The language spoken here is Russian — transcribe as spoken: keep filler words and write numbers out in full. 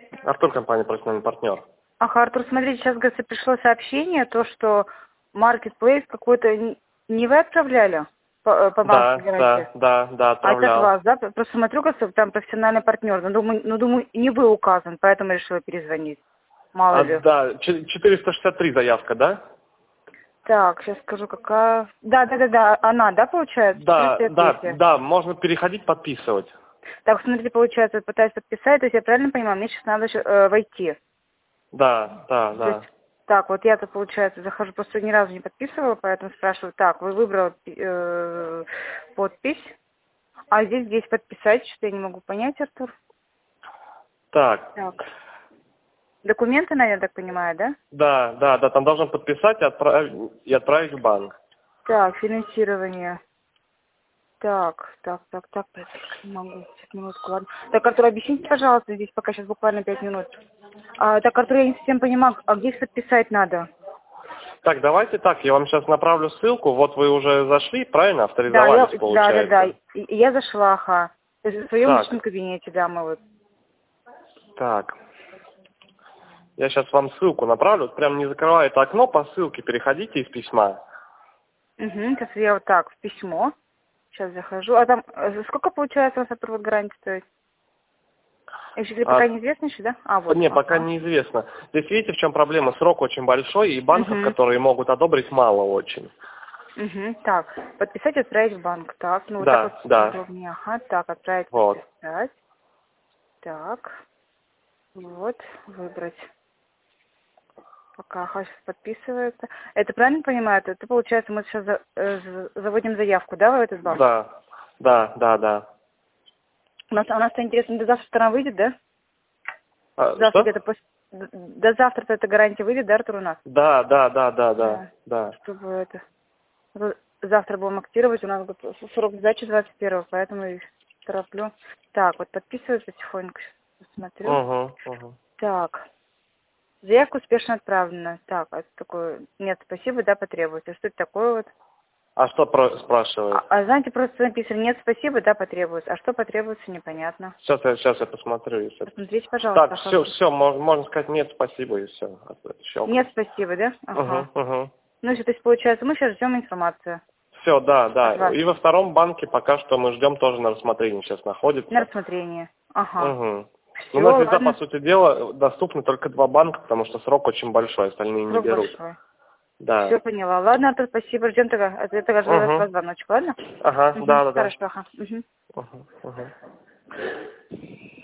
Артур, компания «Профессиональный партнер». Ага, Артур, смотрите, сейчас, говорится, пришло сообщение, то, что Marketplace какой-то не не вы отправляли по, по Да, банковской гарантии? да, да, да, А это от отправлял. вас, да? Просто смотрю, кажется, там профессиональный партнер. Но думаю, ну, думаю, не вы указан, поэтому решила перезвонить. Мало А, ли. да, ч- четыреста шестьдесят три заявка, да? Так, сейчас скажу, какая... Да, да, да, да, она, да, получается? Да, да, четыреста три. да, можно переходить, подписывать. Так, смотрите, получается, пытаюсь подписать, то есть я правильно понимаю, мне сейчас надо еще, э, войти. Да, да, То есть, да. так, вот я-то, получается, захожу, просто ни разу не подписывала, поэтому спрашиваю, так, вы выбрала э, подпись, а здесь, здесь подписать, что я не могу понять, Артур. Так, Так, документы, наверное, так понимаю, да? да, да, да, там должен подписать и отправить, и отправить в банк. Так, финансирование. Так, так, так, так, так, не могу, сейчас минутку, ладно. Так, Артур, объясните, пожалуйста, здесь пока сейчас буквально пять минут. А, так, Артур, я не совсем понимаю, а где подписать надо? Так, давайте так, я вам сейчас направлю ссылку, вот вы уже зашли, правильно, Да, я, авторизовались, да, да, да, получается. и- я зашла, ага. То есть в своем Так, личном кабинете, да, мы вот. так, я сейчас вам ссылку направлю, вот прям не закрывая это окно, по ссылке переходите из письма. Угу, сейчас я вот так, в письмо. Сейчас захожу. А там, э, за сколько получается у вас Артур, вот гарантия стоит? Еще или А, пока неизвестно еще, да? А, вот, не, пока ага. неизвестно. Здесь видите, в чем проблема, срок очень большой, и банков, Угу. которые могут одобрить, мало очень. Угу, так, подписать, отправить в банк. Так, ну вот так вот Да, да, удобнее. Ага, так, отправить, вот. подписать. Так, вот, выбрать. Пока ага, сейчас подписывается. Это правильно понимаю? Это, получается, мы сейчас за- э, за- заводим заявку, да, в этот банк? Да, да, да, да. У нас, у нас-то интересно, до завтра она выйдет, да? А, Завтра что? где-то после... До до завтра эта гарантия выйдет, да, Артур, у нас? Да, да, да, да, да, Да. да. Чтобы это... вот завтра будем актировать, у нас вот срок сдачи двадцать первого, поэтому и тороплю. Так, вот подписываюсь потихоньку, сейчас посмотрю. Угу, угу. Так, заявка успешно отправлена. Так, а это такое... Нет, спасибо, да, потребуется. Что это такое вот? А что про- А, спрашивает? а знаете, просто написано, нет, спасибо, да, потребуется. А что потребуется, непонятно. Сейчас я, сейчас я посмотрю. Если... Посмотрите, пожалуйста. Так, Ага. все, все, можно, можно сказать нет, спасибо, и все. Нет, Щелкнуть. спасибо, да? Ага. Угу, угу. Ну, что, то есть, получается, мы сейчас ждем информацию Все, да, да. от вас И во втором банке пока что мы ждем, тоже на рассмотрении сейчас на находится. рассмотрение. Ага. Угу. У Все, нас виза, по ладно. сути дела, доступны только два банка, потому что срок очень большой, остальные не Срок берут. большой. Да. Все поняла. Ладно, Артур, спасибо. Ждем тогда. От этого жду от Угу. вас звоночек, ладно? Ага, Угу. да, да, да. Хорошо, ага. Угу. Угу, угу.